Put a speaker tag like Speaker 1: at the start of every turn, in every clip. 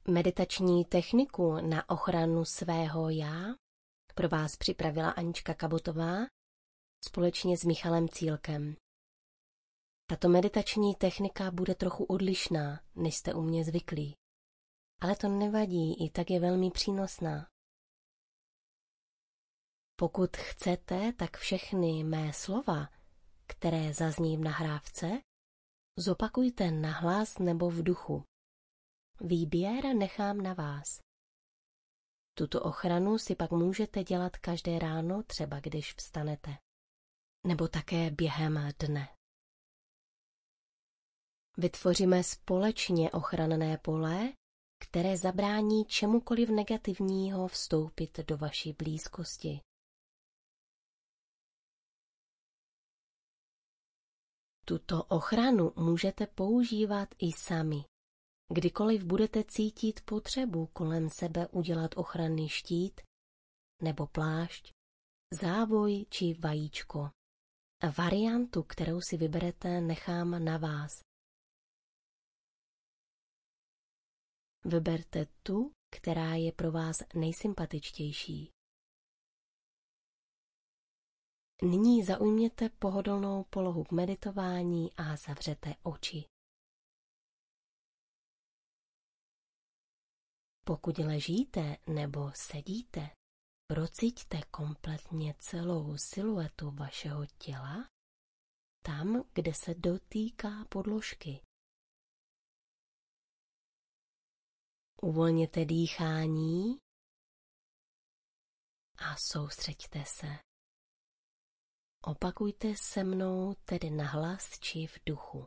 Speaker 1: Meditační techniku na ochranu svého já pro vás připravila Anička Kabotová společně s Michalem Cílkem. Tato meditační technika bude trochu odlišná, než jste u mě zvyklí. Ale to nevadí, i tak je velmi přínosná. Pokud chcete, tak všechny mé slova, které zazní v nahrávce, zopakujte nahlas nebo v duchu. Výběr nechám na vás. Tuto ochranu si pak můžete dělat každé ráno, třeba když vstanete. Nebo také během dne. Vytvoříme společně ochranné pole, které zabrání čemukoliv negativního vstoupit do vaší blízkosti. Tuto ochranu můžete používat i sami. Kdykoliv budete cítit potřebu kolem sebe udělat ochranný štít nebo plášť, závoj či vajíčko. Variantu, kterou si vyberete, nechám na vás. Vyberte tu, která je pro vás nejsympatičtější. Nyní zaujměte pohodlnou polohu k meditování a zavřete oči. Pokud ležíte nebo sedíte, prociťte kompletně celou siluetu vašeho těla, tam, kde se dotýká podložky. Uvolněte dýchání a soustřeďte se. Opakujte se mnou tedy nahlas či v duchu.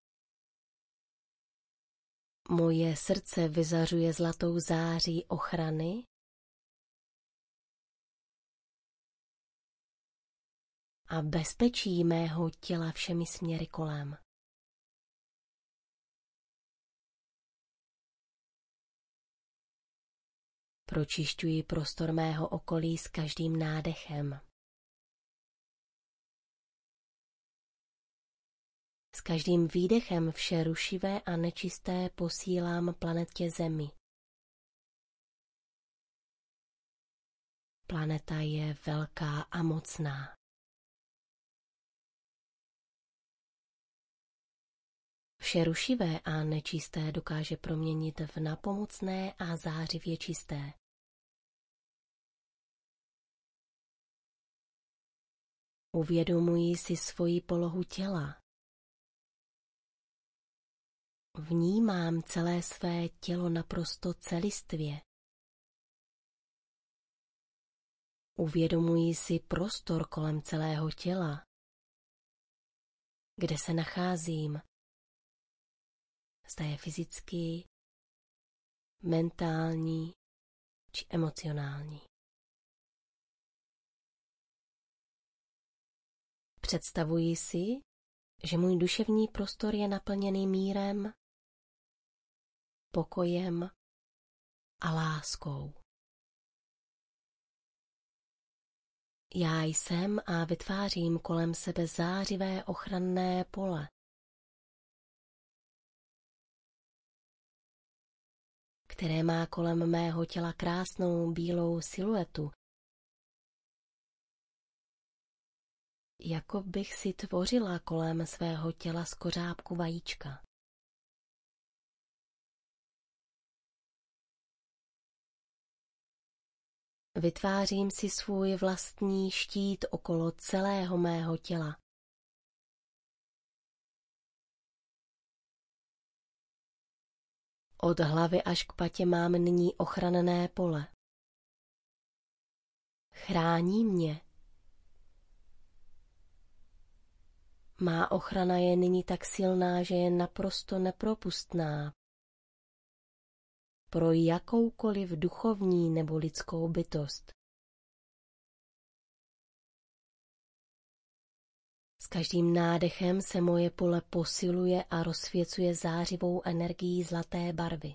Speaker 1: Moje srdce vyzařuje zlatou září ochrany a bezpečí mého těla všemi směry kolem. Pročišťuji prostor mého okolí s každým nádechem. S každým výdechem vše rušivé a nečisté posílám planetě Zemi. Planeta je velká a mocná. Vše rušivé a nečisté dokáže proměnit v napomocné a zářivě čisté. Uvědomuji si svoji polohu těla. Vnímám celé své tělo naprosto celistvě. Uvědomuji si prostor kolem celého těla, kde se nacházím. Zda je fyzický, mentální či emocionální. Představuji si, že můj duševní prostor je naplněný mírem, pokojem a láskou. Já jsem a vytvářím kolem sebe zářivé ochranné pole. Které má kolem mého těla krásnou bílou siluetu. Jako bych si tvořila kolem svého těla z kořápku vajíčka. Vytvářím si svůj vlastní štít okolo celého mého těla. Od hlavy až k patě mám nyní ochranné pole. Chrání mě. Má ochrana je nyní tak silná, že je naprosto nepropustná pro jakoukoliv duchovní nebo lidskou bytost. S každým nádechem se moje pole posiluje a rozsvěcuje zářivou energií zlaté barvy.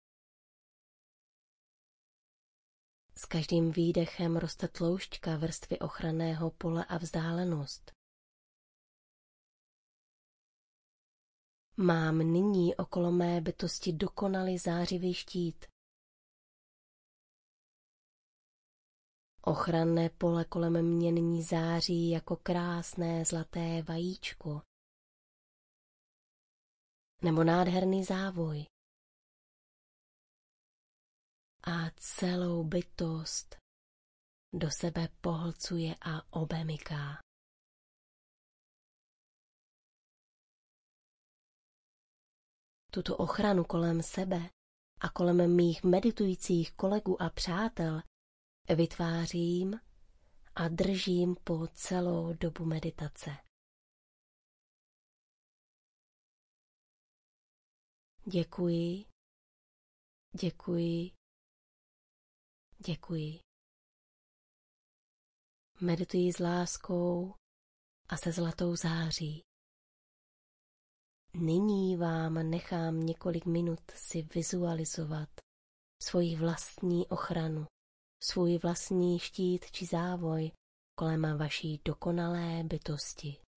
Speaker 1: S každým výdechem roste tloušťka vrstvy ochranného pole a vzdálenost. Mám nyní okolo mé bytosti dokonalý zářivý štít. Ochranné pole kolem mě nyní září jako krásné zlaté vajíčko nebo nádherný závoj. A celou bytost do sebe pohlcuje a obemyká. Tuto ochranu kolem sebe a kolem mých meditujících kolegů a přátel vytvářím a držím po celou dobu meditace. Děkuji, děkuji, děkuji. Medituji s láskou a se zlatou září. Nyní vám nechám několik minut si vizualizovat svoji vlastní ochranu, svůj vlastní štít či závoj kolem vaší dokonalé bytosti.